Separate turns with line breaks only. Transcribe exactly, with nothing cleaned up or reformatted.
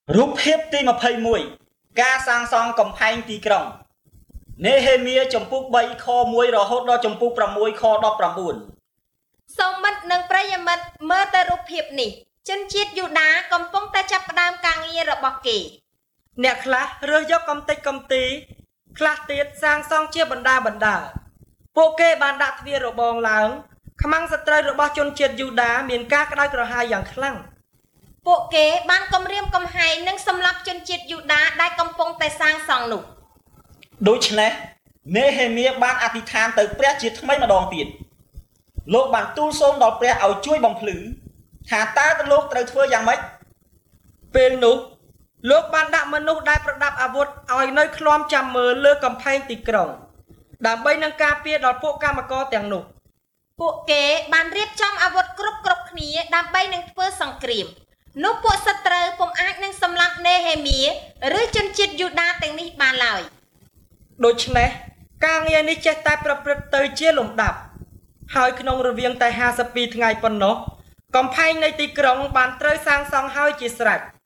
រូបភាពទីម្ភៃមួយការសាងសង់កំផែងទីក្រុងនេហេមៀចំពុកបីខមួយរហូតដល់ចំពុកប្រាំមួយខដប់ប្រាំបួន
សូមមិត្តនិងប្រិយមិត្តមើលទៅរូបភាពនេះជនជាតិយូដាកំពុងតែចាប់ផ្ដើមការងាររបស់គេ
អ្នកខ្លះរើសយកកំទេចកំទីខ្លះទៀតសាងសង់ជាបណ្ដាបណ្ដាពួកគេបានដាក់ទ្វាររបងឡើងខ្មាំងសត្រូវរបស់ជនជាតិយូដាមានការក្តៅក្រហាយយ៉ាងខ្លាំង
ពួកគេបានគំរាមកំហែងនិងសម្លាប់ជនជាតិយូដាដែលកំពុងតែសាងសង់នោះ
ដូច្នេះនេហេមៀបានអធិដ្ឋានទៅព្រះជាថ្មីម្ដងទៀតលោកបានទូលសូមដល់ព្រះឲ្យជួយបំភ្លឺថាតើលោកត្រូវធ្វើយ៉ាងម៉េច
ពេលនោះលោកបានដាក់មនុស្សដែលប្រដាប់អាវុធឲ្យនៅឃ្លាំចាំមើលលើកំផែងទីក្រុងដើម្បីនឹងការពារដល់ពួកកម្មករទាំងនោះ
ពួកគេបានរៀបចំអាវុធគ្រប់គ្រប់គ្នាដើម្បីនឹងធ្វើសង្គ្រាមនោះពួកសត្រូវពុំអាចនឹងសម្លាប់នេហេមៀឬជនជាតិយូដាទាំងនេះបានឡើយ
ដូច្នេះការងារនេះចេះតែប្រព្រឹត្តទៅជាលំដាប់ហើយក្នុងរវាងតែហាសិបពីរថ្ងៃប៉ុណ្ណោះកំផែងនៃទីក្រុងបានត្រូវសាងសង់ហើយជាស្រេច